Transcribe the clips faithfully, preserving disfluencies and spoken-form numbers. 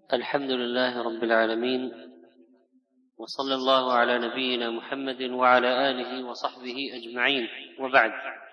الحمد لله رب العالمين، وصلى الله على نبينا محمد وعلى آله وصحبه أجمعين، وبعد.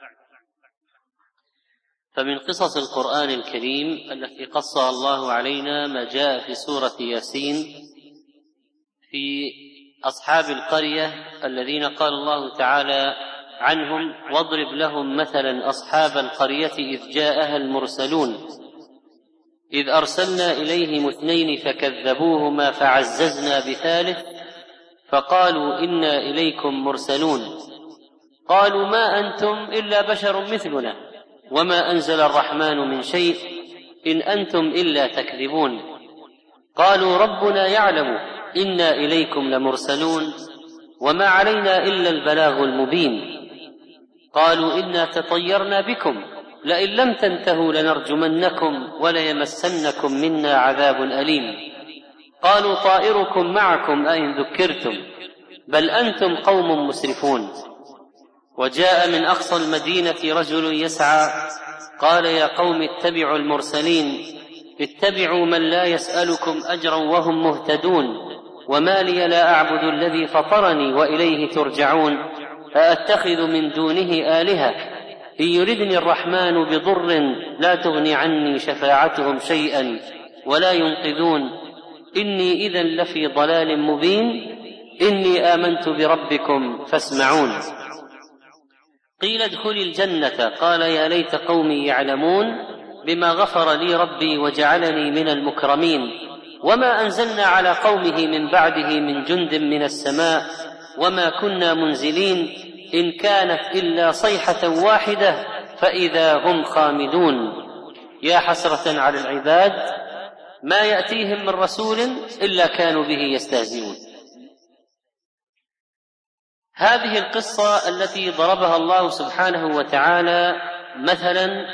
فمن قصص القرآن الكريم التي قصها الله علينا ما جاء في سورة ياسين في أصحاب القرية الذين قال الله تعالى عنهم: واضرب لهم مثلا أصحاب القرية إذ جاءها المرسلون إذ أرسلنا إليهم اثنين فكذبوهما فعززنا بثالث فقالوا إنا إليكم مرسلون قالوا ما أنتم إلا بشر مثلنا وما أنزل الرحمن من شيء إن أنتم إلا تكذبون قالوا ربنا يعلم إنا إليكم لمرسلون وما علينا إلا البلاغ المبين قالوا إنا تطيرنا بكم لئن لم تنتهوا لنرجمنكم وليمسنكم منا عذاب أليم قالوا طائركم معكم أئن ذكرتم بل أنتم قوم مسرفون وجاء من أقصى المدينة رجل يسعى قال يا قوم اتبعوا المرسلين اتبعوا من لا يسألكم أجرا وهم مهتدون وما لي لا أعبد الذي فطرني وإليه ترجعون أأتخذ من دونه آلهة إن يردني الرحمن بضر لا تغني عني شفاعتهم شيئا ولا ينقذون إني إذن لفي ضلال مبين إني آمنت بربكم فاسمعون قيل ادخل الجنة قال يا ليت قومي يعلمون بما غفر لي ربي وجعلني من المكرمين وما أنزلنا على قومه من بعده من جند من السماء وما كنا منزلين إن كانت إلا صيحة واحدة فإذا هم خامدون يا حسرة على العباد ما يأتيهم من رسول إلا كانوا به يستهزئون. هذه القصة التي ضربها الله سبحانه وتعالى مثلا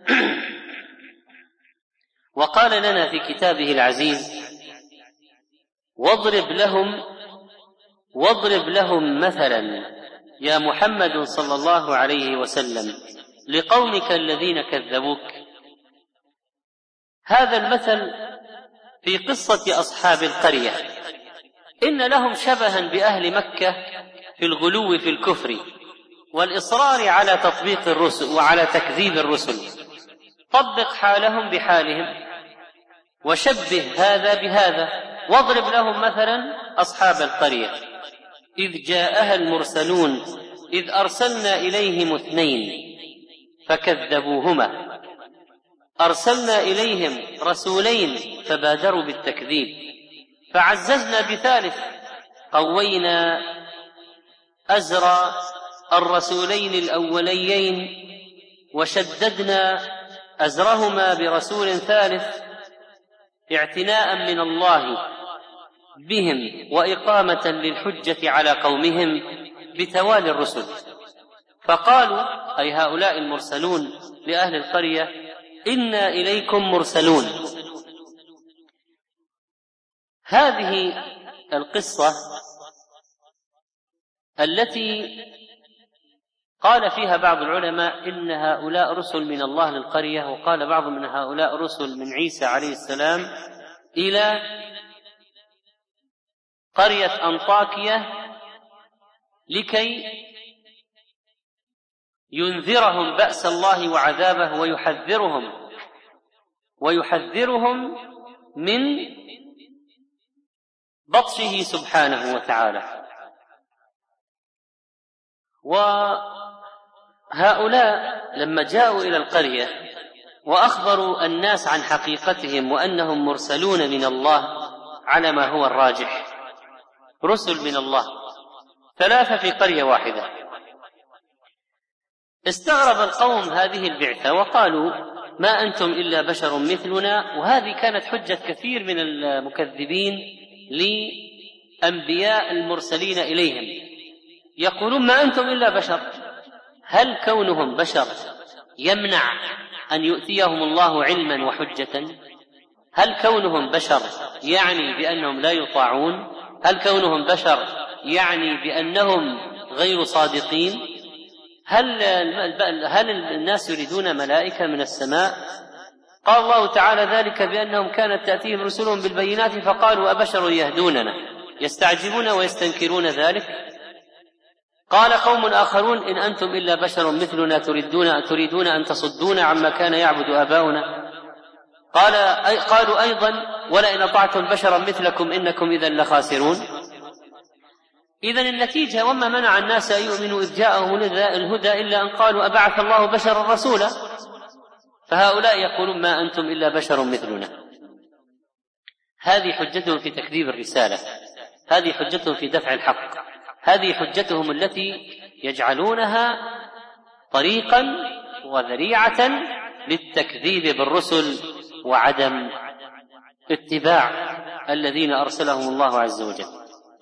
وقال لنا في كتابه العزيز: واضرب لهم واضرب لهم مثلا يا محمد صلى الله عليه وسلم لقومك الذين كذبوك. هذا المثل في قصة أصحاب القرية إن لهم شبها بأهل مكة في الغلو في الكفر والإصرار على تطبيق الرسل وعلى تكذيب الرسل. طبق حالهم بحالهم وشبه هذا بهذا. واضرب لهم مثلا أصحاب القرية إذ جاءها المرسلون إذ أرسلنا إليهم اثنين فكذبوهما. أرسلنا إليهم رسولين فبادروا بالتكذيب فعززنا بثالث قوينا أزر الرسولين الأوليين وشددنا أزرهما برسول ثالث اعتناء من الله بهم وإقامة للحجة على قومهم بتوالي الرسل. فقالوا أي هؤلاء المرسلون لأهل القرية: إنا إليكم مرسلون. هذه القصة التي قال فيها بعض العلماء إن هؤلاء رسل من الله للقرية، وقال بعض من هؤلاء رسل من عيسى عليه السلام إلى قرية أنطاكية لكي ينذرهم بأس الله وعذابه ويحذرهم ويحذرهم من بطشه سبحانه وتعالى. وهؤلاء لما جاءوا إلى القرية وأخبروا الناس عن حقيقتهم وأنهم مرسلون من الله على ما هو الراجح، رسل من الله ثلاثة في قرية واحدة، استغرب القوم هذه البعثة وقالوا ما أنتم إلا بشر مثلنا. وهذه كانت حجة كثير من المكذبين لأنبياء المرسلين إليهم، يقولون ما أنتم إلا بشر. هل كونهم بشر يمنع أن يؤتيهم الله علما وحجة؟ هل كونهم بشر يعني بأنهم لا يطاعون؟ هل كونهم بشر يعني بأنهم غير صادقين؟ هل هل الناس يريدون ملائكة من السماء قال الله تعالى ذلك بأنهم كانت تأتيهم رسلهم بالبينات فقالوا أبشر يهدوننا يستعجبون ويستنكرون ذلك. قال قوم آخرون إن أنتم إلا بشر مثلنا تريدون, تريدون أن تصدون عما كان يعبد آباؤنا. قال أي قالوا أيضا ولئن أطعتم بشرا مثلكم إنكم إذا لخاسرون. إذن النتيجة وما منع الناس أن يؤمنوا إذ جاءهم الهدى إلا أن قالوا أبعث الله بشرا رسولا. فهؤلاء يقولون ما أنتم إلا بشر مثلنا. هذه حجتهم في تكذيب الرسالة، هذه حجتهم في دفع الحق، هذه حجتهم التي يجعلونها طريقا وذريعة للتكذيب بالرسل وعدم اتباع الذين أرسلهم الله عز وجل.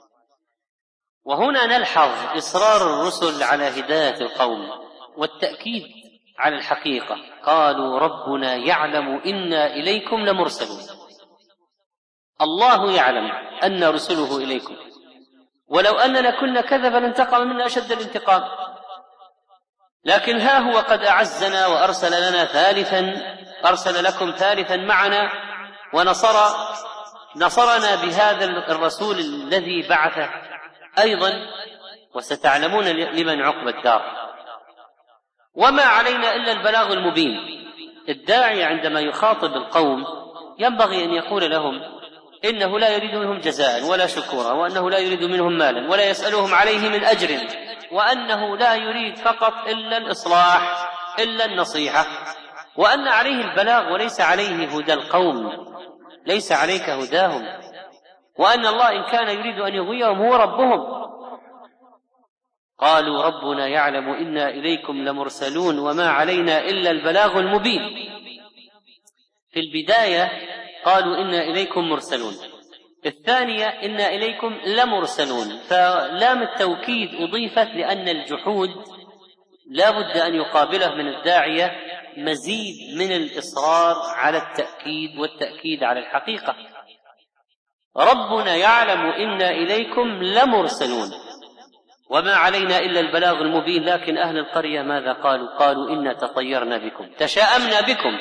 وهنا نلحظ إصرار الرسل على هداية القوم والتأكيد على الحقيقة. قالوا ربنا يعلم إنا إليكم لمرسلون. الله يعلم أن رسله إليكم، ولو أننا كنا كذبا لانتقم منا أشد الانتقام، لكن ها هو قد أعزنا وأرسل لنا ثالثا، أرسل لكم ثالثا معنا ونصر نصرنا بهذا الرسول الذي بعثه أيضا، وستعلمون لمن عقب الدار. وما علينا إلا البلاغ المبين. الداعي عندما يخاطب القوم ينبغي أن يقول لهم إنه لا يريد منهم جزاء ولا شكورا، وأنه لا يريد منهم مالا ولا يسألهم عليه من أجر، وأنه لا يريد فقط إلا الإصلاح إلا النصيحة، وأن عليه البلاغ وليس عليه هدى القوم، ليس عليك هداهم، وأن الله إن كان يريد أن يغويهم هو ربهم. قالوا ربنا يعلم إنا إليكم لمرسلون وما علينا إلا البلاغ المبين. في البداية قالوا إنا إليكم مرسلون، الثانية إنا إليكم لمرسلون، فلام التوكيد أضيفت لأن الجحود لا بد أن يقابله من الداعية مزيد من الإصرار على التأكيد والتأكيد على الحقيقة. ربنا يعلم إنا إليكم لمرسلون وما علينا إلا البلاغ المبين. لكن أهل القرية ماذا قالوا؟ قالوا إنا تطيرنا بكم، تشاءمنا بكم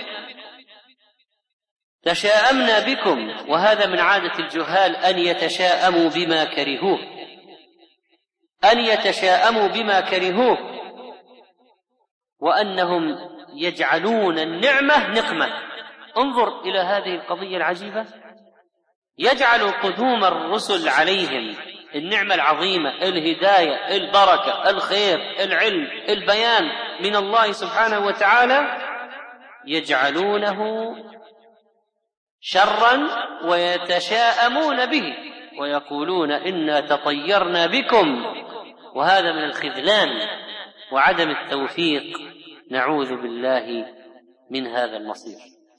تشاءمنا بكم. وهذا من عادة الجهال أن يتشاءموا بما كرهوه، أن يتشاءموا بما كرهوه، وأنهم يجعلون النعمة نقمة. انظر إلى هذه القضية العجيبة، يجعل قدوم الرسل عليهم النعمة العظيمة، الهداية، البركة، الخير، العلم، البيان من الله سبحانه وتعالى، يجعلونه شرا ويتشاءمون به ويقولون إنا تطيرنا بكم. وهذا من الخذلان وعدم التوفيق، نعوذ بالله من هذا المصير.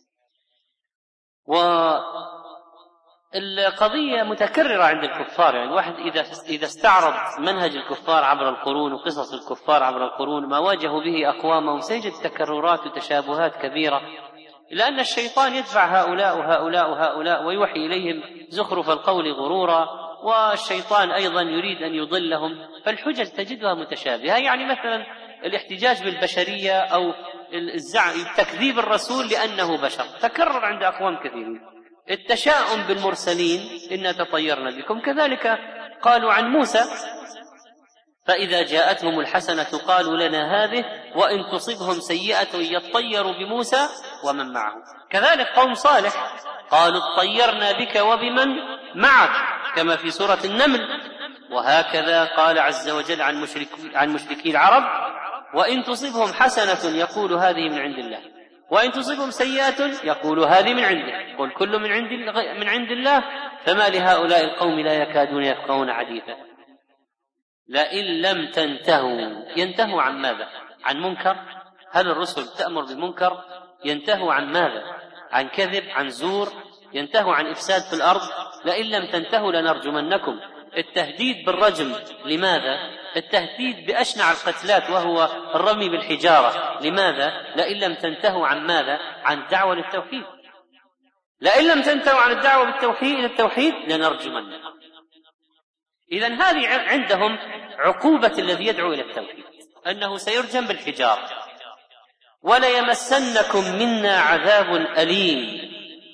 والقضية متكررة عند الكفار، يعني الواحد إذا إذا استعرض منهج الكفار عبر القرون وقصص الكفار عبر القرون ما واجهوا به أقوامهم سيجد تكررات وتشابهات كبيرة، لأن الشيطان يدفع هؤلاء وهؤلاء وهؤلاء ويوحي إليهم زخرف القول غرورا، والشيطان أيضا يريد أن يضلهم، فالحجج تجدها متشابهة. يعني مثلا الاحتجاج بالبشرية أو الزعم تكذيب الرسول لأنه بشر تكرر عند أقوام كثيرين. التشاؤم بالمرسلين إنا تطيرنا بكم، كذلك قالوا عن موسى فإذا جاءتهم الحسنة قالوا لنا هذه وإن تصبهم سيئة يطيروا بموسى ومن معه. كذلك قوم صالح قالوا اطيرنا بك وبمن معك كما في سورة النمل. وهكذا قال عز وجل عن مشرك عن مشركي العرب وإن تصبهم حسنة يقول هذه من عند الله وإن تصبهم سيئة يقول هذه من عنده قل كل من عند من عند الله فما لهؤلاء القوم لا يكادون يفقهون حديثا. لئن لم تنتهوا، ينتهوا عن ماذا؟ عن منكر. هل الرسل تأمر بالمنكر؟ ينتهوا عن ماذا؟ عن كذب، عن زور، ينتهوا عن إفساد في الأرض. لئن لم تنتهوا لنرجمنكم. التهديد بالرجم لماذا؟ التهديد بأشنع القتلات وهو الرمي بالحجارة لماذا؟ لئن لم تنتهوا عن ماذا؟ عن الدعوة للتوحيد. لئن لم تنتهوا عن الدعوة بالتوحيد إلى التوحيد لنرجمنكم. إذن هذه عندهم عقوبة الذي يدعو إلى التوحيد أنه سيرجم بالحجارة. وليمسنكم منا عذاب أليم.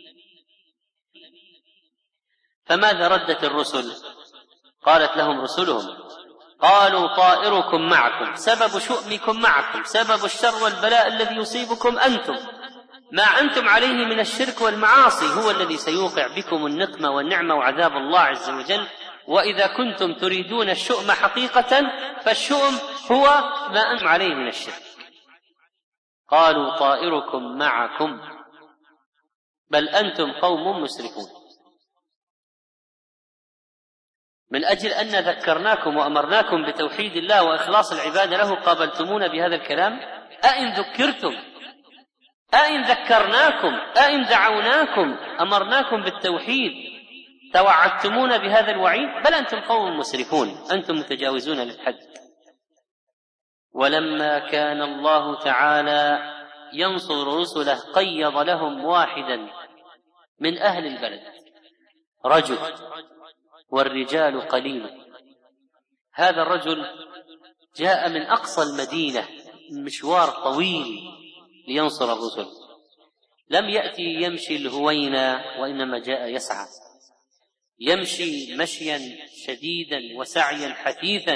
فماذا ردت الرسل؟ قالت لهم رسلهم: قالوا طائركم معكم، سبب شؤمكم معكم، سبب الشر والبلاء الذي يصيبكم أنتم، ما أنتم عليه من الشرك والمعاصي هو الذي سيوقع بكم النقمة والنعمة وعذاب الله عز وجل. وإذا كنتم تريدون الشؤم حقيقة فالشؤم هو ما أنتم عليه من الشرك. قالوا طائركم معكم بل أنتم قوم مسرفون. من أجل أن ذكرناكم وأمرناكم بتوحيد الله وإخلاص العبادة له قابلتمون بهذا الكلام؟ أئن ذكرتم، أئن ذكرناكم، أئن دعوناكم، أمرناكم بالتوحيد، توعدتمون بهذا الوعيد؟ بل أنتم قوم مسرفون، أنتم متجاوزون للحد. ولما كان الله تعالى ينصر رسله قيض لهم واحدا من أهل البلد، رجل والرجال قليل. هذا الرجل جاء من أقصى المدينة، مشوار طويل لينصر الرسل، لم يأتي يمشي الهوينة وإنما جاء يسعى، يمشي مشيا شديدا وسعيا حثيثا.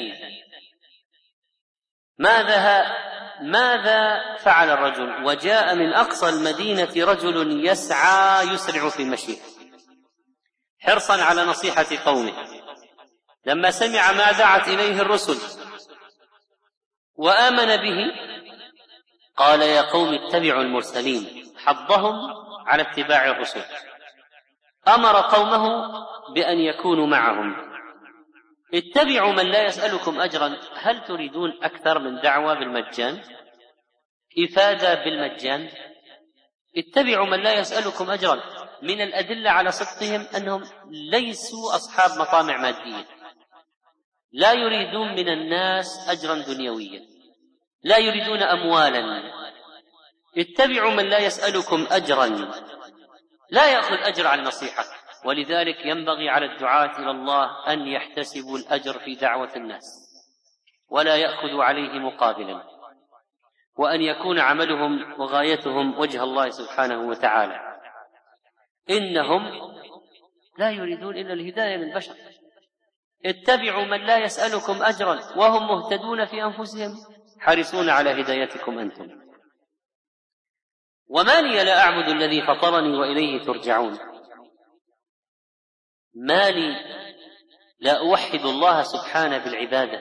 ماذا ماذا فعل الرجل؟ وجاء من أقصى المدينة رجل يسعى يسرع في مشيه حرصا على نصيحة قومه. لما سمع ما دعت إليه الرسل وآمن به قال: يا قوم اتبعوا المرسلين. حضهم على اتباع الرسل، أمر قومه بأن يكونوا معهم. اتبعوا من لا يسألكم أجرا. هل تريدون أكثر من دعوة بالمجان، إفادة بالمجان؟ اتبعوا من لا يسألكم أجرا. من الأدلة على صدقهم أنهم ليسوا أصحاب مطامع مادية، لا يريدون من الناس أجرا دنيويا، لا يريدون أموالا. اتبعوا من لا يسألكم أجرا، لا يأخذ أجر على النصيحة. ولذلك ينبغي على الدعاة إلى الله أن يحتسبوا الأجر في دعوة الناس ولا يأخذوا عليه مقابلا، وأن يكون عملهم وغايتهم وجه الله سبحانه وتعالى. إنهم لا يريدون إلا الهداية للبشر. اتبعوا من لا يسألكم أجرا وهم مهتدون في أنفسهم حريصون على هدايتكم أنتم. وما لي لا أعبد الذي فطرني وإليه ترجعون. ما لي لا أوحد الله سبحانه بالعبادة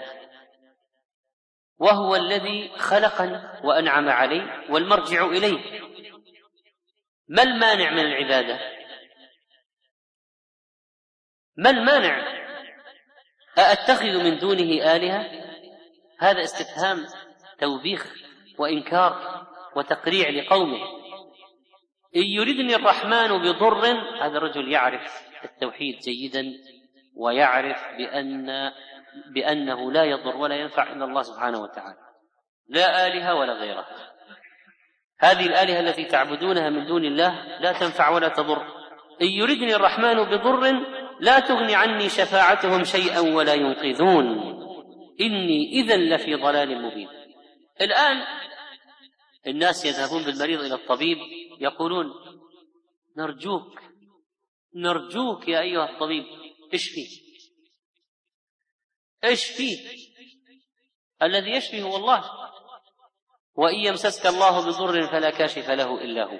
وهو الذي خلقني وأنعم علي والمرجع إليه. ما المانع من العبادة؟ ما المانع؟ أأتخذ من دونه آلهة؟ هذا استفهام توبيخ وإنكار وتقريع لقومه. إن يردني الرحمن بضر، هذا الرجل يعرف التوحيد جيدا ويعرف بأن بأنه لا يضر ولا ينفع إلا الله سبحانه وتعالى، لا آلهة ولا غيرها. هذه الآلهة التي تعبدونها من دون الله لا تنفع ولا تضر. إن يردني الرحمن بضر لا تغني عني شفاعتهم شيئا ولا ينقذون إني إذن لفي ضلال مبين. الآن الناس يذهبون بالمريض إلى الطبيب يقولون: نرجوك نرجوك يا أيها الطبيب اشفي اشفي. الذي يشفي هو الله، وإن يمسسك الله بضر فلا كاشف له إلا هو.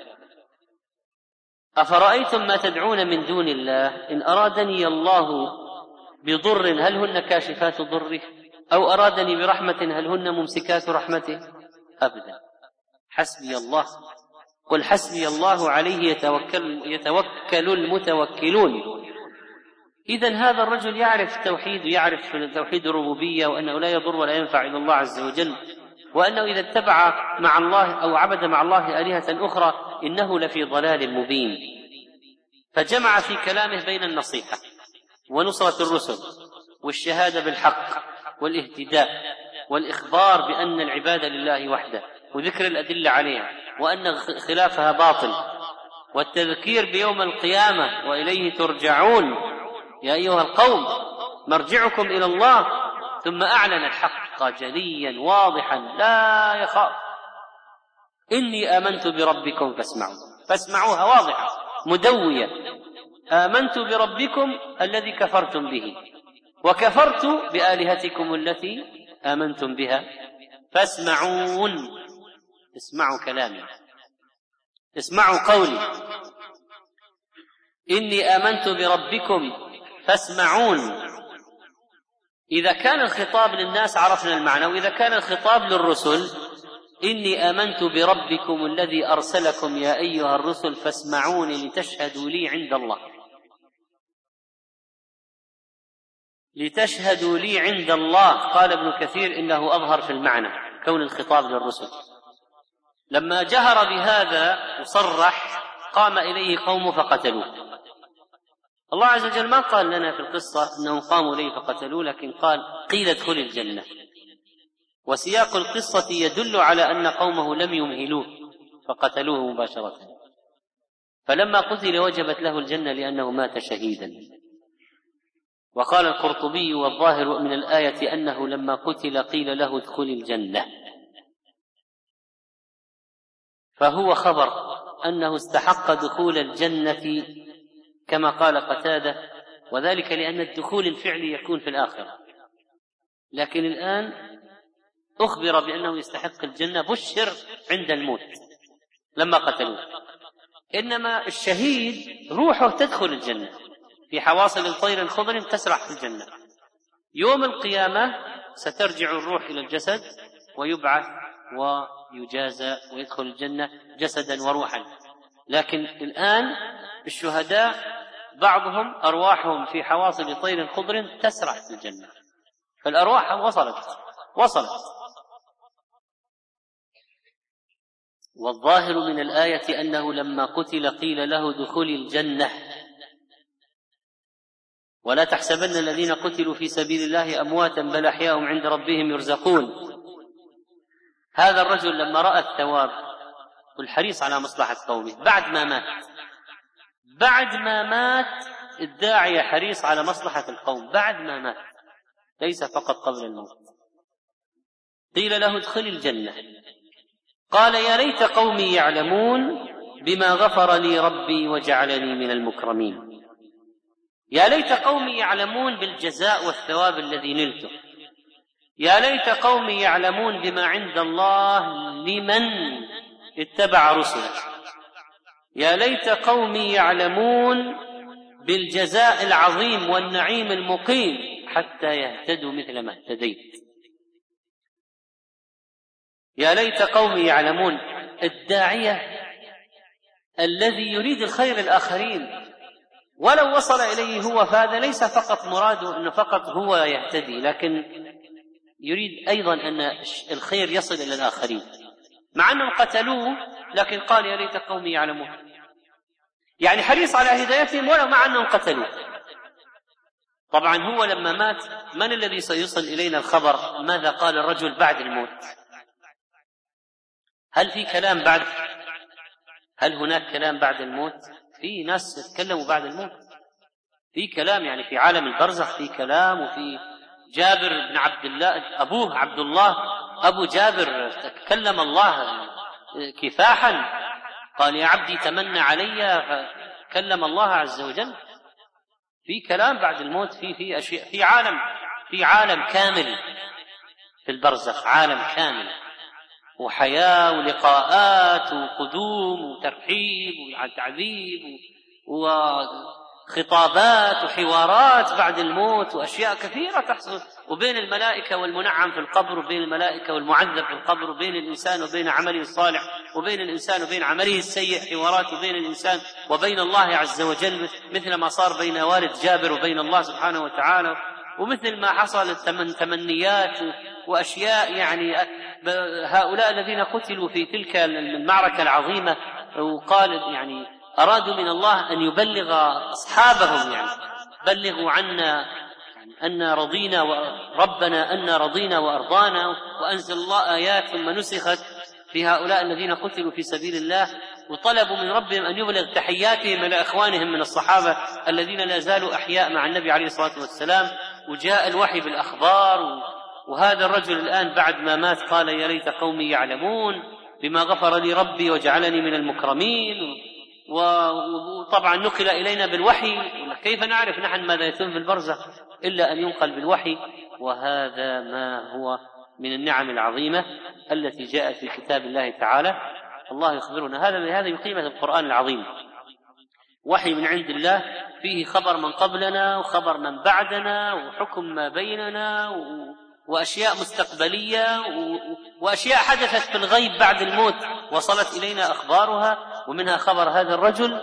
أفرأيتم ما تدعون من دون الله إن أرادني الله بضر هل هن كاشفات ضره، أو أرادني برحمة هل هن ممسكات رحمته؟ أبدا. حسبي الله، قل حسبي الله عليه يتوكل, يتوكل المتوكلون. إذن هذا الرجل يعرف التوحيد ويعرف توحيد الربوبية وأنه لا يضر ولا ينفع إلا الله عز وجل، وأنه إذا اتبع مع الله أو عبد مع الله آلهة أخرى إنه لفي ضلال مبين. فجمع في كلامه بين النصيحة ونصرة الرسل والشهادة بالحق والاهتداء والإخبار بأن العبادة لله وحده وذكر الأدلة عليها وأن خلافها باطل والتذكير بيوم القيامة وإليه ترجعون يا أيها القوم مرجعكم إلى الله. ثم أعلن الحق جليا واضحا لا يخاف إني آمنت بربكم فاسمعوا، فاسمعوها واضحة مدوية، آمنت بربكم الذي كفرتم به وكفرت بآلهتكم التي آمنتم بها فاسمعون. اسمعوا كلامي، اسمعوا قولي، إني آمنت بربكم فاسمعون. إذا كان الخطاب للناس عرفنا المعنى، وإذا كان الخطاب للرسل إني آمنت بربكم الذي أرسلكم يا أيها الرسل فاسمعوني لتشهدوا لي عند الله، لتشهدوا لي عند الله. قال ابن كثير إنه أظهر في المعنى كون الخطاب للرسل. لما جهر بهذا وصرح قام إليه قوم فقتلوه. الله عز وجل ما قال لنا في القصة أنهم قاموا إليه فقتلوه، لكن قال قيل ادخل الجنة، وسياق القصة يدل على أن قومه لم يمهلوه فقتلوه مباشرة، فلما قتل وجبت له الجنة لأنه مات شهيدا. وقال القرطبي والظاهر من الآية أنه لما قتل قيل له ادخل الجنة، فهو خبر أنه استحق دخول الجنة كما قال قتادة، وذلك لأن الدخول الفعلي يكون في الآخرة، لكن الآن أخبر بأنه يستحق الجنة، بشر عند الموت لما قتلوه. إنما الشهيد روحه تدخل الجنة في حواصل طير خضر تسرح في الجنة. يوم القيامة سترجع الروح إلى الجسد ويبعث ويجازى ويدخل الجنة جسدا وروحا. لكن الآن الشهداء بعضهم أرواحهم في حواصل طير خضر تسرح في الجنة، فالأرواح وصلت وصلت والظاهر من الآية أنه لما قتل قيل له دخول الجنة. ولا تحسبن الذين قتلوا في سبيل الله أمواتا بل أحياء عند ربهم يرزقون. هذا الرجل لما رأى الثواب والحريص على مصلحة قومه بعد ما مات، بعد ما مات الداعية حريص على مصلحة القوم بعد ما مات، ليس فقط قبل الموت. قيل له ادخل الجنة، قال يا ليت قومي يعلمون بما غفر لي ربي وجعلني من المكرمين. يا ليت قومي يعلمون بالجزاء والثواب الذي نلته، يا ليت قومي يعلمون بما عند الله لمن اتبع رسله، يا ليت قومي يعلمون بالجزاء العظيم والنعيم المقيم حتى يهتدوا مثل ما اهتديت. يا ليت قومي يعلمون. الداعية الذي يريد الخير الآخرين ولو وصل إليه هو، فهذا ليس فقط مراده أنه فقط هو يهتدي، لكن يريد أيضا أن الخير يصل إلى الآخرين، مع أنهم قتلوه لكن قال يا ليت قومي يعلمون، يعني حريص على هدايتهم ولو مع أنهم قتلوه. طبعا هو لما مات من الذي سيصل إلينا الخبر ماذا قال الرجل بعد الموت؟ هل في كلام بعد؟ هل هناك كلام بعد الموت؟ في ناس يتكلموا بعد الموت، في كلام يعني في عالم البرزخ في كلام. وفي جابر بن عبد الله أبوه عبد الله أبو جابر تكلم الله كفاحا، قال يا عبدي تمنى علي، فكلم الله عز وجل. في كلام بعد الموت، في في أشياء، في عالم في عالم كامل في البرزخ، عالم كامل وحياة ولقاءات وقدوم وترحيب وتعذيب وخطابات وحوارات بعد الموت وأشياء كثيرة تحصل، وبين الملائكة والمنعم في القبر، وبين الملائكة والمعذب في القبر، وبين الإنسان وبين عمله الصالح، وبين الإنسان وبين عمله السيء حوارات، وبين الإنسان وبين الله عز وجل، مثل ما صار بين والد جابر وبين الله سبحانه وتعالى، ومثل ما حصل تمنيات وأشياء. يعني هؤلاء الذين قتلوا في تلك المعركة العظيمة وقال يعني أرادوا من الله أن يبلغ أصحابهم، يعني بلغوا عنا أن رضينا وربنا أن رضينا وأرضانا، وأنزل الله آيات ثم نسخت في هؤلاء الذين قتلوا في سبيل الله، وطلبوا من ربهم أن يبلغ تحياتهم إلى إخوانهم من الصحابة الذين لا زالوا أحياء مع النبي عليه الصلاة والسلام، وجاء الوحي بالأخبار. وهذا الرجل الآن بعد ما مات قال يا ليت قومي يعلمون بما غفر لي ربي وجعلني من المكرمين، وطبعا نقل إلينا بالوحي، كيف نعرف نحن ماذا يتم في البرزخ إلا أن ينقل بالوحي. وهذا ما هو من النعم العظيمة التي جاءت في كتاب الله تعالى. الله يخبرنا هذا بهذا بقيمة القرآن العظيم، وحي من عند الله فيه خبر من قبلنا وخبر من بعدنا وحكم ما بيننا وأشياء مستقبلية وأشياء حدثت في الغيب بعد الموت وصلت إلينا أخبارها، ومنها خبر هذا الرجل.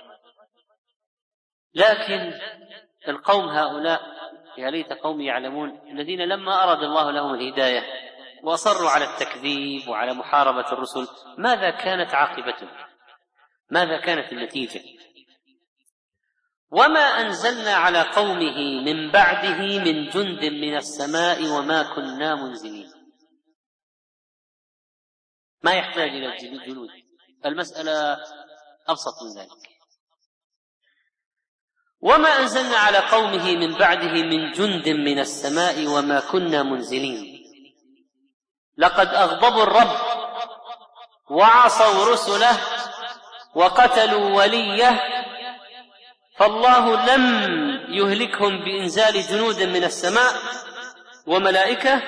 لكن القوم هؤلاء يا ليت قوم يعلمون الذين لما أراد الله لهم الهداية وأصروا على التكذيب وعلى محاربة الرسل، ماذا كانت عاقبتهم؟ ماذا كانت النتيجة؟ وما أنزلنا على قومه من بعده من جند من السماء وما كنا منزلين. ما يحتاج إلى الجنود، المسألة أبسط من ذلك. وما أنزلنا على قومه من بعده من جند من السماء وما كنا منزلين لقد أغضبوا الرب وعصوا رسله وقتلوا وليه، فالله لم يهلكهم بإنزال جنود من السماء وملائكة،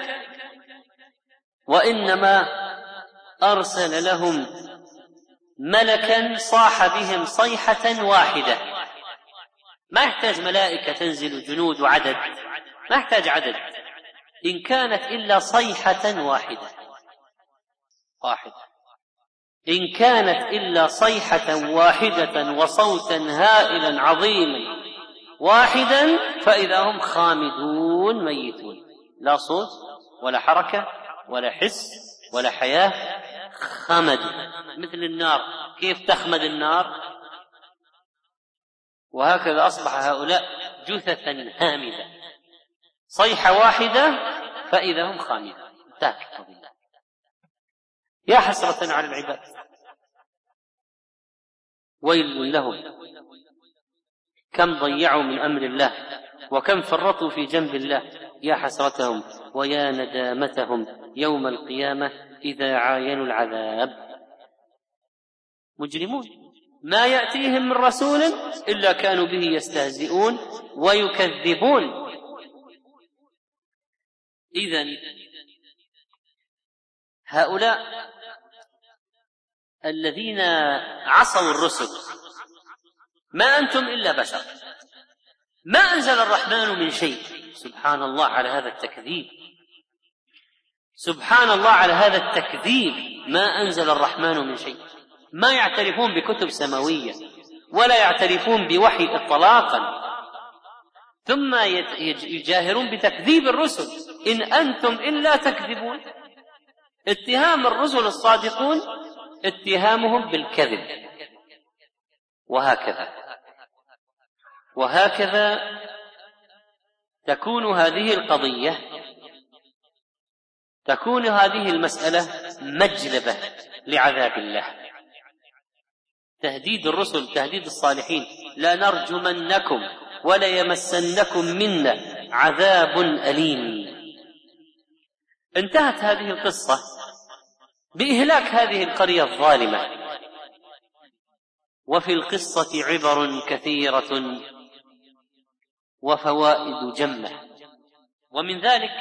وإنما أرسل لهم ملكا صاح بهم صيحة واحدة. ما يحتاج ملائكة تنزل جنود وعدد، ما يحتاج عدد، إن كانت إلا صيحة واحدة واحدة إن كانت إلا صيحة واحدة وصوتا هائلا عظيما واحدا فإذا هم خامدون ميتون، لا صوت ولا حركة ولا حس ولا حياة، خمد مثل النار. كيف تخمد النار؟ وهكذا أصبح هؤلاء جثثا هامدة، صيحة واحدة فإذا هم خامدون. انتهت بالله. يا حسرة على العباد، ويل لهم، كم ضيعوا من أمر الله وكم فرطوا في جنب الله. يا حسرتهم ويا ندامتهم يوم القيامة إذا عاينوا العذاب. مجرمون ما يأتيهم من رسول إلا كانوا به يستهزئون ويكذبون. إذن هؤلاء الذين عصوا الرسل، ما أنتم إلا بشر، ما أنزل الرحمن من شيء. سبحان الله على هذا التكذيب، سبحان الله على هذا التكذيب. ما أنزل الرحمن من شيء. ما يعترفون بكتب سماوية ولا يعترفون بوحي إطلاقا، ثم يجاهرون بتكذيب الرسل. إن أنتم إلا تكذبون. اتهام الرسل الصادقون اتهامهم بالكذب. وهكذا وهكذا تكون هذه القضية، تكون هذه المسألة مجلبة لعذاب الله. تهديد الرسل، تهديد الصالحين: لا نرجمنكم ولا يمسنكم منا عذاب أليم. انتهت هذه القصة بإهلاك هذه القرية الظالمة. وفي القصة عبر كثيرة وفوائد جمة، ومن ذلك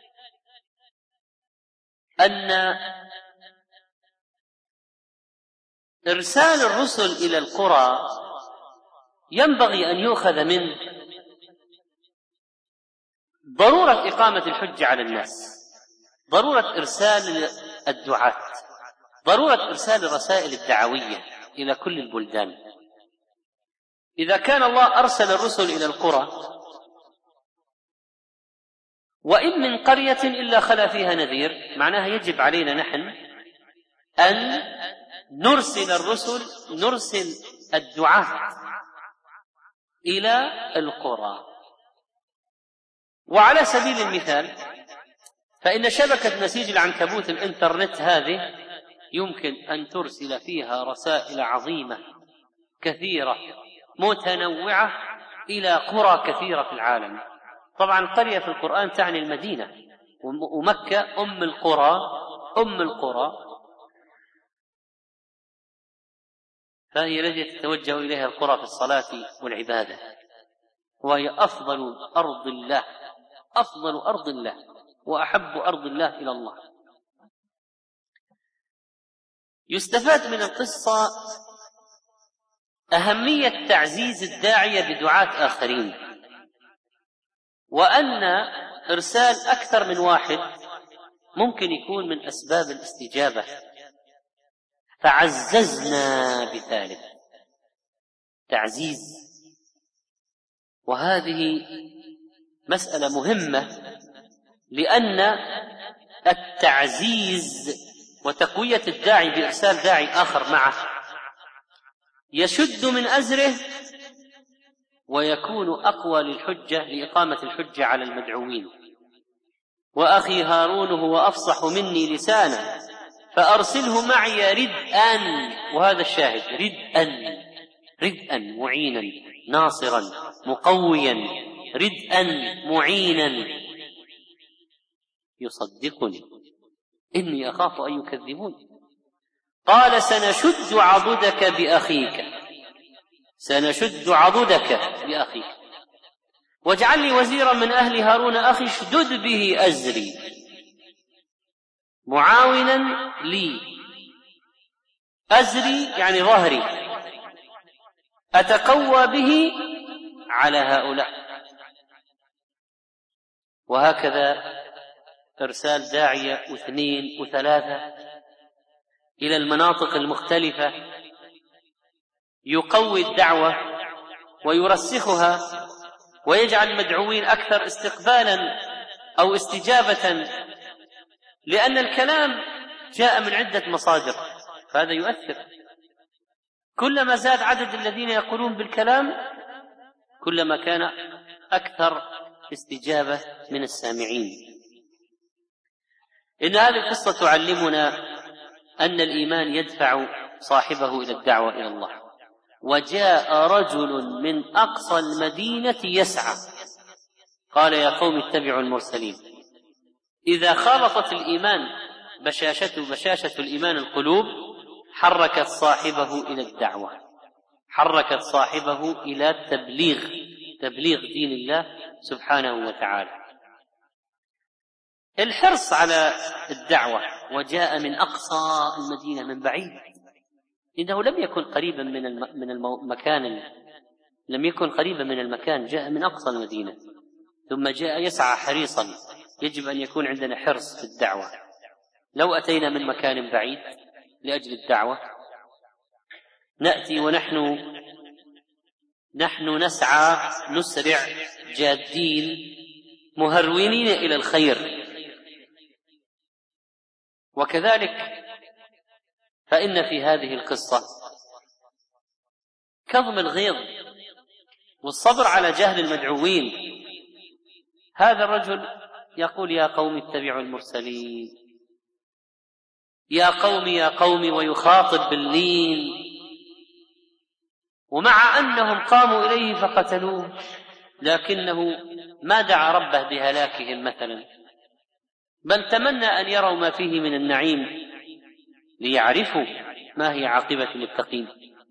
أن إرسال الرسل إلى القرى ينبغي أن يؤخذ من ضرورة إقامة الحجة على الناس، ضرورة إرسال الدعاة، ضرورة إرسال الرسائل الدعوية إلى كل البلدان. إذا كان الله أرسل الرسل إلى القرى، وإن من قرية إلا خلا فيها نذير، معناها يجب علينا نحن أن نرسل الرسل، نرسل الدعاة إلى القرى. وعلى سبيل المثال، فإن شبكة نسيج العنكبوت الإنترنت هذه يمكن أن ترسل فيها رسائل عظيمة كثيرة متنوعة إلى قرى كثيرة في العالم. طبعا قرية في القرآن تعني المدينة، ومكة أم القرى، أم القرى. فهي التي تتوجه إليها القرى في الصلاة والعبادة، وهي أفضل أرض الله، أفضل أرض الله وأحب أرض الله إلى الله. يستفاد من القصة أهمية تعزيز الداعية بدعاة آخرين، وأن إرسال أكثر من واحد ممكن يكون من أسباب الاستجابة، فعززنا بذلك تعزيز. وهذه مسألة مهمة، لأن التعزيز وتقوية الداعي بإرسال داعي آخر معه يشد من أزره ويكون أقوى للحجة لإقامة الحجة على المدعوين. وأخي هارون هو أفصح مني لسانا فأرسله معي ردءا، وهذا الشاهد، ردءا ردءا معينا ناصرا مقويا، ردءا معينا يصدقني إني أخاف أن يكذبون. قال سنشد عضدك بأخيك، سنشد عضدك بأخيك واجعل لي وزيرا من أهل هارون أخي اشدد به أزري معاونا لي. أزري يعني ظهري، أتقوى به على هؤلاء. وهكذا إرسال داعية واثنين وثلاثة إلى المناطق المختلفة يقوي الدعوة ويرسخها ويجعل المدعوين أكثر استقبالا أو استجابة، لأن الكلام جاء من عدة مصادر، فهذا يؤثر. كلما زاد عدد الذين يقولون بالكلام كلما كان أكثر استجابة من السامعين. إن هذه القصة تعلمنا أن الإيمان يدفع صاحبه إلى الدعوة إلى الله. وجاء رجل من أقصى المدينة يسعى قال يا قوم اتبعوا المرسلين. إذا خالطت الإيمان بشاشة بشاشة الإيمان القلوب حركت صاحبه إلى الدعوة، حركت صاحبه إلى تبليغ تبليغ دين الله سبحانه وتعالى. الحرص على الدعوة، وجاء من أقصى المدينة من بعيد، إنه لم يكن قريبا من من المكان، لم يكن قريبا من المكان، جاء من أقصى المدينة ثم جاء يسعى حريصا. يجب أن يكون عندنا حرص في الدعوة. لو أتينا من مكان بعيد لأجل الدعوة نأتي ونحن نحن نسعى نسرع جادين مهرولين إلى الخير. وكذلك فإن في هذه القصة كظم الغيظ والصبر على جهل المدعوين. هذا الرجل يقول يا قوم اتبعوا المرسلين، يا قوم يا قوم، ويخاطب باللين، ومع أنهم قاموا إليه فقتلوه لكنه ما دعا ربه بهلاكهم مثلا، بل تمنى أن يروا ما فيه من النعيم ليعرفوا ما هي عاقبة المتقين.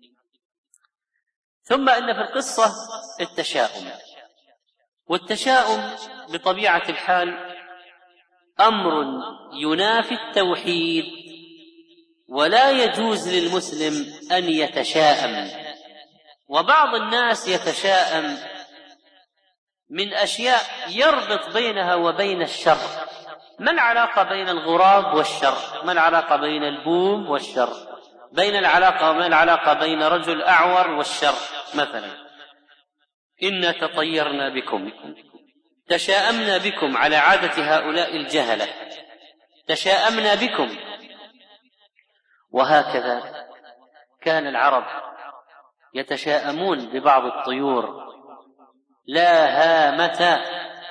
ثم إن في القصة التشاؤم، والتشاؤم بطبيعة الحال أمر ينافي التوحيد، ولا يجوز للمسلم أن يتشاءم. وبعض الناس يتشاءم من أشياء يربط بينها وبين الشر. ما العلاقة بين الغراب والشر؟ ما العلاقة بين البوم والشر؟ بين العلاقة وما العلاقة بين رجل أعور والشر مثلا؟ إنا تطيرنا بكم، تشاءمنا بكم على عادة هؤلاء الجهلة، تشاءمنا بكم. وهكذا كان العرب يتشاءمون ببعض الطيور. لا هامة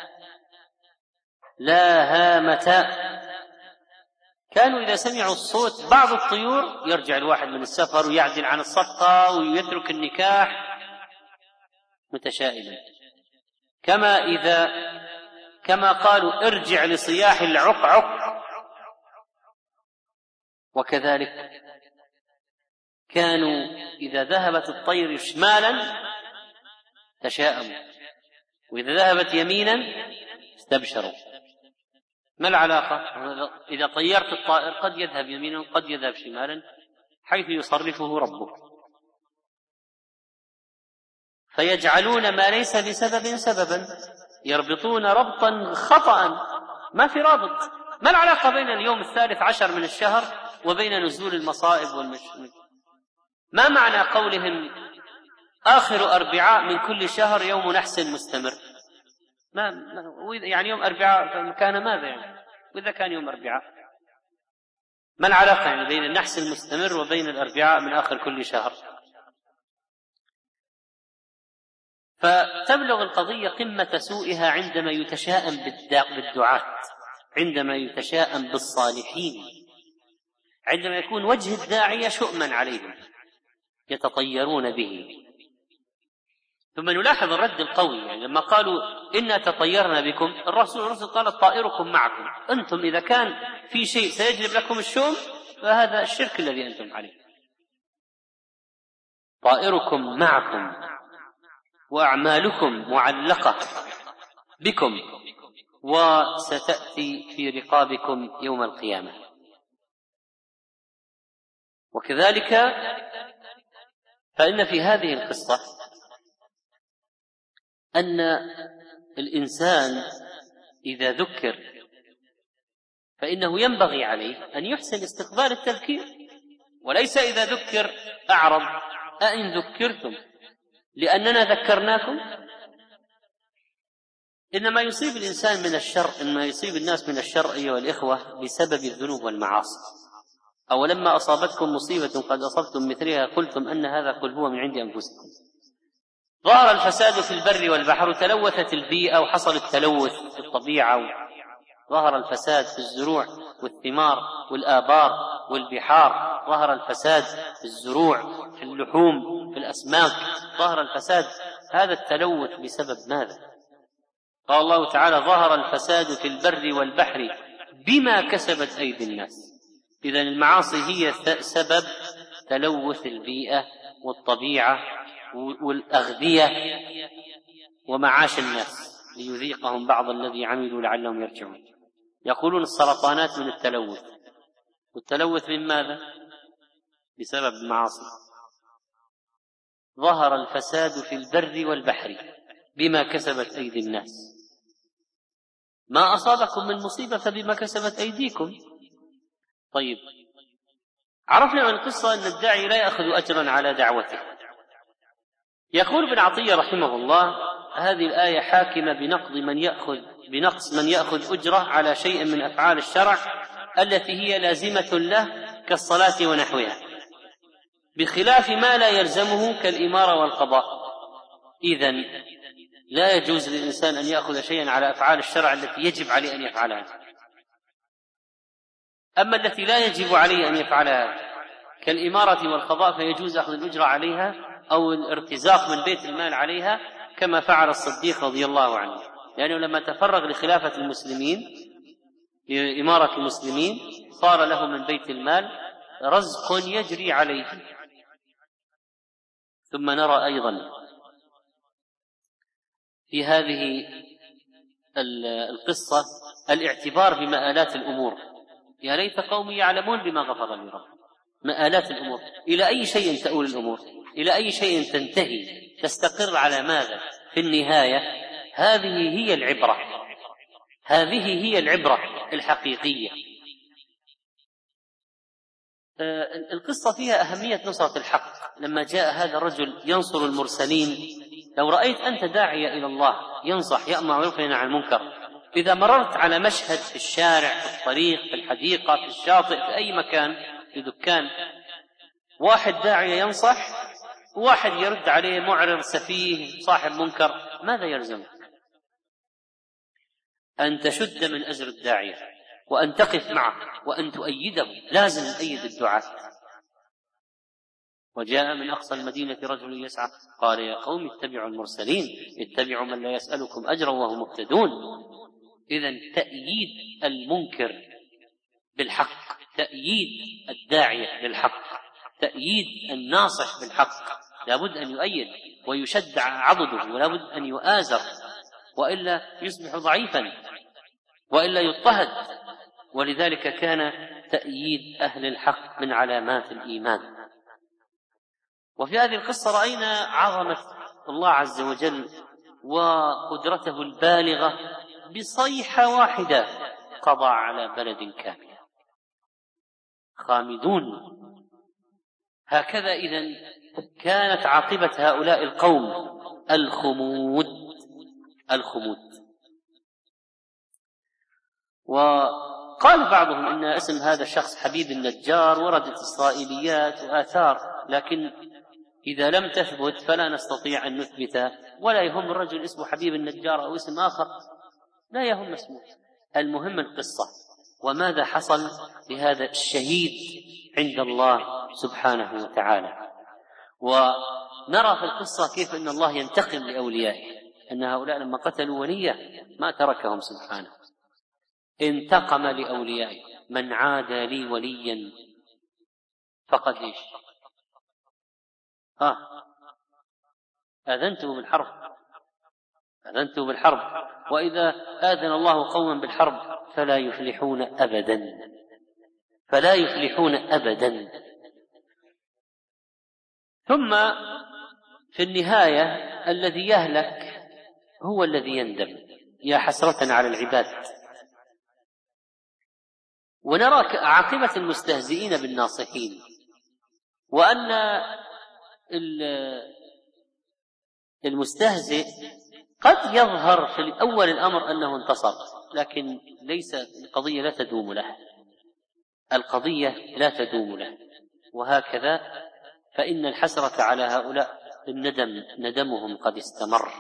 لا هامة كانوا إذا سمعوا الصوت بعض الطيور يرجع الواحد من السفر ويعدل عن الصفقة ويترك النكاح متشائما، كما إذا كما قالوا ارجع لصياح العقعق. وكذلك كانوا إذا ذهبت الطير شمالا تشاءموا، وإذا ذهبت يمينا استبشروا. ما العلاقة؟ إذا طيرت الطائر قد يذهب يمينا قد يذهب شمالا حيث يصرفه ربك، فيجعلون ما ليس بسبب سببا، يربطون ربطا خطأ ما في رابط. ما العلاقة بين اليوم الثالث عشر من الشهر وبين نزول المصائب والمشكلة؟ ما معنى قولهم آخر أربعاء من كل شهر يوم نحس مستمر؟ ما يعني يوم أربعاء كان ماذا يعني؟ وإذا كان يوم أربعاء ما العلاقة يعني بين النحس المستمر وبين الأربعاء من آخر كل شهر؟ فتبلغ القضية قمة سوءها عندما يتشاءم بالدعاة، عندما يتشاءم بالصالحين، عندما يكون وجه الداعية شؤما عليهم يتطيرون به. ثم نلاحظ الرد القوي، يعني لما قالوا إنا تطيرنا بكم، الرسول الرسول قال طائركم معكم، أنتم إذا كان في شيء سيجلب لكم الشؤم فهذا الشرك الذي أنتم عليه. طائركم معكم وأعمالكم معلقة بكم وستأتي في رقابكم يوم القيامة. وكذلك فإن في هذه القصة أن الإنسان إذا ذكر فإنه ينبغي عليه أن يحسن استقبال التذكير، وليس إذا ذكر أعرض أئن ذكرتم لأننا ذكرناكم. إنما يصيب الإنسان من الشر، إنما يصيب الناس من الشر أيها الإخوة بسبب الذنوب والمعاصي. أولما أصابتكم مصيبة قد أصبتم مثلها قلتم أن هذا قل هو من عند أنفسكم. ظهر الفساد في البر والبحر، تلوثت البيئة وحصل التلوث في الطبيعة، ظهر الفساد في الزروع والثمار والآبار والبحار، ظهر الفساد في الزروع في اللحوم في الأسماك، ظهر الفساد. هذا التلوث بسبب ماذا؟ قال الله تعالى ظهر الفساد في البر والبحر بما كسبت أيدي الناس. إذن المعاصي هي سبب تلوث البيئة والطبيعة والأغذية ومعاش الناس، ليذيقهم بعض الذي عملوا لعلهم يرجعون. يقولون السرطانات من التلوث، والتلوث من ماذا؟ بسبب المعاصي. ظهر الفساد في البر والبحر بما كسبت أيدي الناس. ما أصابكم من مصيبة فبما كسبت أيديكم. طيب، عرفنا من القصة أن الداعي لا يأخذ أجرا على دعوته. يقول ابن عطية رحمه الله هذه الآية حاكمة بنقض من يأخذ بنقص من يأخذ أجرة على شيء من أفعال الشرع التي هي لازمة له كالصلاة ونحوها، بخلاف ما لا يلزمه كالإمارة والقضاء. إذن لا يجوز للإنسان أن يأخذ شيئا على أفعال الشرع التي يجب عليه أن يفعلها. أما التي لا يجب عليه أن يفعلها كالإمارة والقضاء فيجوز أخذ الأجرة عليها أو الارتزاق من بيت المال عليها، كما فعل الصديق رضي الله عنه، لأنه لما تفرغ لخلافة المسلمين لإمارة المسلمين صار له من بيت المال رزق يجري عليه. ثم نرى أيضا في هذه القصة الاعتبار بمآلات الأمور. يا ليت قومي يعلمون بما غفر لي رب. مآلات الأمور، إلى أي شيء تؤول الأمور، إلى أي شيء تنتهي، تستقر على ماذا في النهاية. هذه هي العبرة، هذه هي العبرة الحقيقية. القصة فيها أهمية نصرة الحق. لما جاء هذا الرجل ينصر المرسلين، لو رأيت أنت داعية إلى الله ينصح يأمر وينهى عن المنكر، إذا مررت على مشهد في الشارع في الطريق في الحديقة في الشاطئ في أي مكان في دكان، واحد داعية ينصح وواحد يرد عليه معرض سفيه صاحب منكر، ماذا يلزم؟ أن تشد من أجر الداعية وأن تقف معه وأن تؤيده. لازم نؤيد الدعاة. وجاء من أقصى المدينة رجل يسعى قال يا قوم اتبعوا المرسلين اتبعوا من لا يسألكم أجرا وهم مهتدون. إذن تأييد المنكر بالحق، تأييد الداعية للحق، تأييد الناصح بالحق، لابد أن يؤيد ويشد عضده، ولابد أن يؤازر، وإلا يصبح ضعيفا، وإلا يضطهد. ولذلك كان تأييد أهل الحق من علامات الإيمان. وفي هذه القصة رأينا عظمة الله عز وجل وقدرته البالغة، بصيحة واحدة قضى على بلد كامل خامدون. هكذا إذن كانت عاقبة هؤلاء القوم الخمود الخمود. وقال بعضهم إن اسم هذا الشخص حبيب النجار وردت إسرائيليات وآثار، لكن إذا لم تثبت فلا نستطيع أن نثبت، ولا يهم الرجل اسمه حبيب النجار أو اسم آخر، لا يهم اسمه، المهم القصة وماذا حصل لهذا الشهيد عند الله سبحانه وتعالى. ونرى في القصة كيف أن الله ينتقم لأوليائه، أن هؤلاء لما قتلوا وليه ما تركهم سبحانه، انتقم لأوليائه. من عادى لي وليا فقد إيش آه آذنته بالحرب آذنته بالحرب وإذا آذن الله قوما بالحرب فلا يفلحون أبدا فلا يفلحون أبدا. ثم في النهاية الذي يهلك هو الذي يندم، يا حسرة على العباد. ونرى عاقبة المستهزئين بالناصحين، وأن المستهزئ قد يظهر في أول الأمر أنه انتصر، لكن ليس القضية لا تدوم له القضية لا تدوم له وهكذا فإن الحسرة على هؤلاء الندم ندمهم قد استمر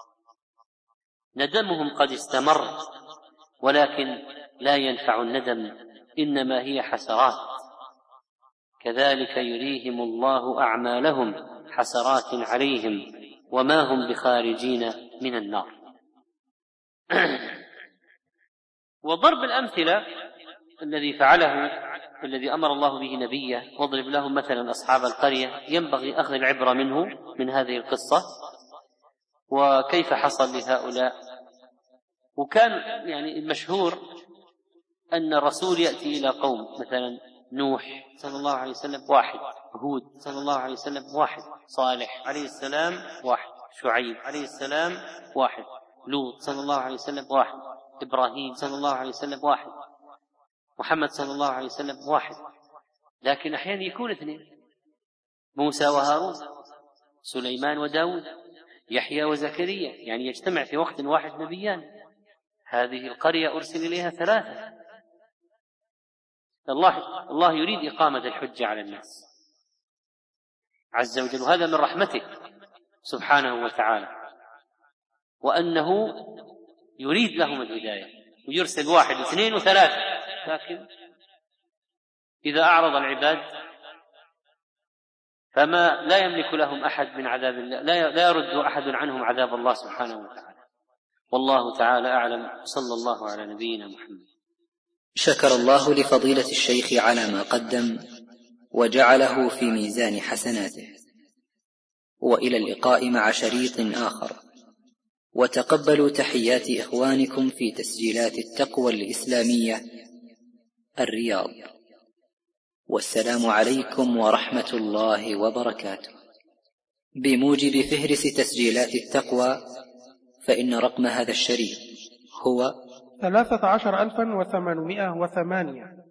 ندمهم قد استمر ولكن لا ينفع الندم، إنما هي حسرات. كذلك يريهم الله أعمالهم حسرات عليهم وما هم بخارجين من النار. وضرب الأمثلة الذي فعله الذي أمر الله به نبيه، واضرب لهم مثلا أصحاب القرية، ينبغي أخذ العبرة منه من هذه القصة وكيف حصل لهؤلاء. وكان يعني المشهور أن الرسول يأتي إلى قوم، مثلا نوح صلى الله عليه وسلم واحد، هود صلى الله عليه وسلم واحد، صالح عليه السلام واحد، شعيب عليه السلام واحد، لوط صلى الله عليه وسلم واحد، إبراهيم صلى الله عليه وسلم واحد، محمد صلى الله عليه وسلم واحد. لكن أحيانا يكون اثنين، موسى وهارون، سليمان وداود، يحيى وزكريا، يعني يجتمع في وقت واحد نبيان. هذه القرية أرسل إليها ثلاثة. الله الله يريد إقامة الحجة على الناس عز وجل، وهذا من رحمته سبحانه وتعالى، وأنه يريد لهم الهداية ويرسل واحد اثنين وثلاثة. لكن إذا أعرض العباد فما لا يملك لهم أحد من عذاب الله، لا يرد أحد عنهم عذاب الله سبحانه وتعالى. والله تعالى أعلم. صلى الله على نبينا محمد. شكر الله لفضيلة الشيخ على ما قدم وجعله في ميزان حسناته، وإلى اللقاء مع شريط آخر. وتقبلوا تحيات إخوانكم في تسجيلات التقوى الإسلامية الرياض، والسلام عليكم ورحمة الله وبركاته. بموجب فهرس تسجيلات التقوى، فإن رقم هذا الشريط هو ثلاثة عشر ألفا وثمانمائة وثمانية.